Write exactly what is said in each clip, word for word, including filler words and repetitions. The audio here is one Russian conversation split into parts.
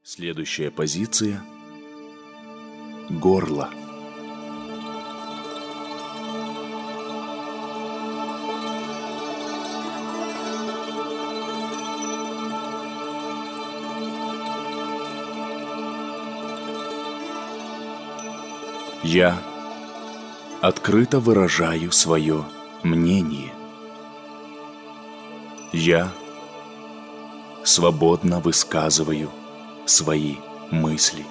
Следующая позиция – горло. Я открыто выражаю свое мнение. Я свободно высказываю свои мысли.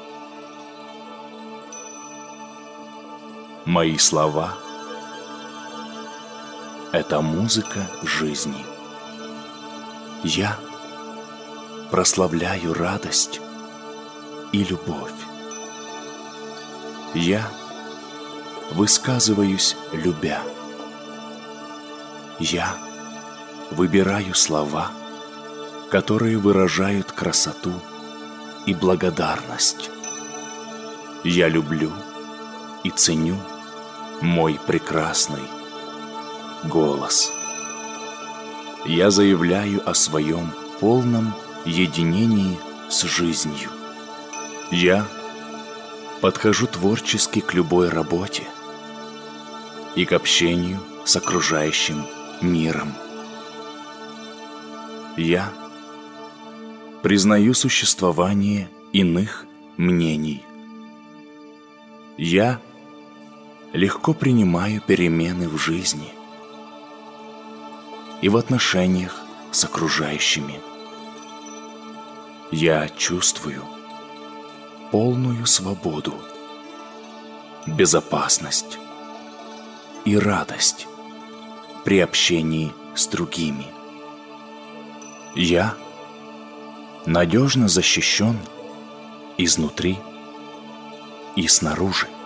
Мои слова – это музыка жизни. Я прославляю радость и любовь. Я высказываюсь, любя. Я выбираю слова, которые выражают красоту и благодарность. Я люблю и ценю мой прекрасный голос. Я заявляю о своем полном единении с жизнью. Я подхожу творчески к любой работе и к общению с окружающим миром. Я признаю существование иных мнений. Я легко принимаю перемены в жизни и в отношениях с окружающими. Я чувствую полную свободу, безопасность и радость при общении с другими. Я надежно защищен изнутри и снаружи.